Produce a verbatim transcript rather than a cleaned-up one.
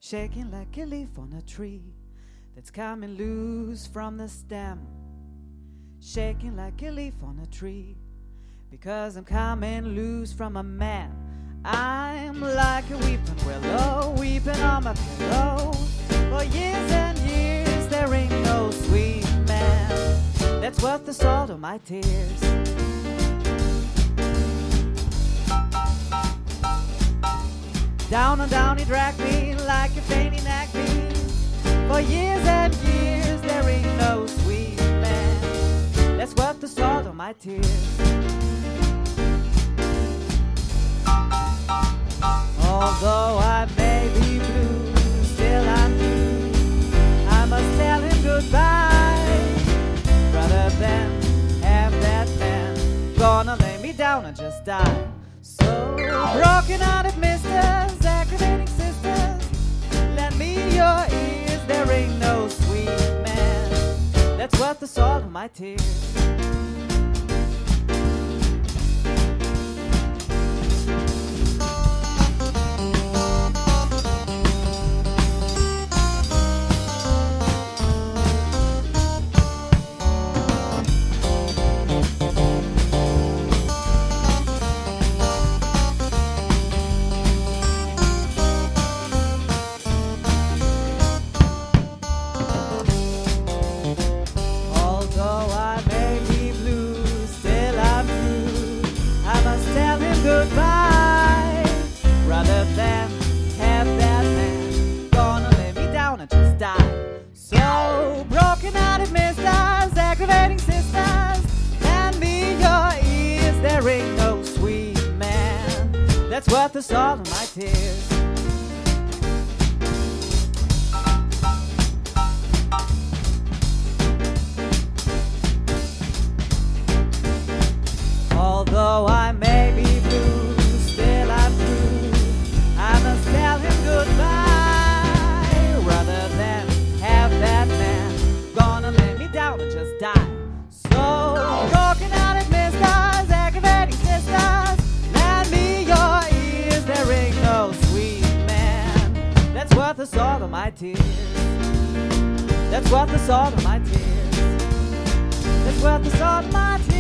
shaking like a leaf on a tree that's coming loose from the stem, shaking like a leaf on a tree, because I'm coming loose from a man. I'm like a weeping willow, weeping on my pillow. For years and years there ain't no sweet man that's worth the salt of my tears. Down and down he dragged me like a fainting nagged me. For years and years there ain't no sweet man that's worth the salt of my tears. Although I may be blue, still I'm blue. I must tell him goodbye, rather than have that man gonna lay me down and just die. So broken-hearted misters, aggravating sisters, lend me your ears. There ain't no sweet man that's worth the salt of my tears. Goodbye, rather than have that man gonna lay me down and just die. So broken-hearted misters, aggravating sisters, lend me your ears. There ain't no sweet man that's worth the salt of my tears. Although I may be blue, still I'm true. I must tell him goodbye, rather than have that man gonna lay me down and just die. So broken-hearted misters, aggravating sisters, lend me your ears. There ain't no sweet man that's worth the salt of my tears. That's worth the salt of my tears. That's worth the salt of my tears.